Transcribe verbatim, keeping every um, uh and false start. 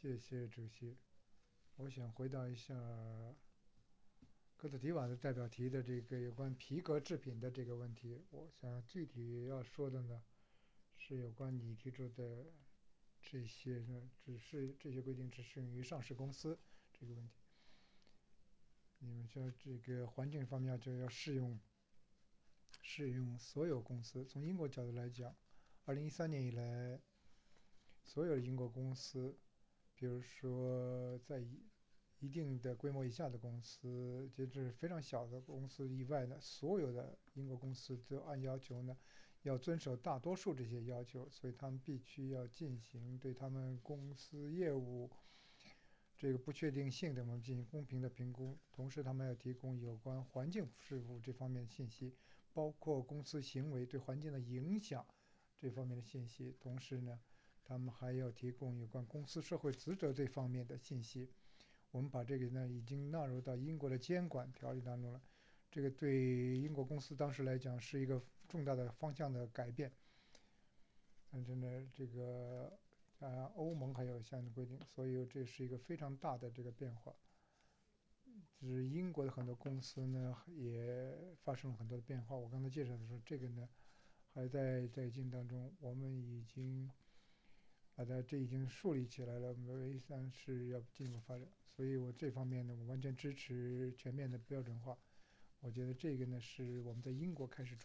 谢谢主席。我想回答一下哥斯迪瓦的代表提的这个有关皮革制品的这个问题。我想具体要说的呢，是有关你提出的这些呢，只是这些规定只适用于上市公司这个问题。你们说这个环境方面就要适用适用所有公司。从英国角度来讲，二零一三年以来，所有的英国公司，比如说在一一定的规模以下的公司，就是非常小的公司以外呢，所有的英国公司都按要求呢，要遵守大多数这些要求，所以他们必须要进行对他们公司业务这个不确定性的，我们进行公平的评估。同时，他们要提供有关环境事务这方面的信息，包括公司行为对环境的影响这方面的信息。同时呢，他们还要提供有关公司社会职责这方面的信息。我们把这个呢已经纳入到英国的监管条例当中了。这个对英国公司当时来讲是一个重大的方向的改变。但是呢，这个啊，欧盟还有相应的规定，所以这是一个非常大的这个变化。就是英国的很多公司呢也发生了很多的变化。我刚才介绍的时候，这个呢还在在进当中，我们已经把它这已经树立起来了。我们为三是要进一步发展，所以我这方面呢，我完全支持全面的标准化。我觉得这个呢是我们在英国开始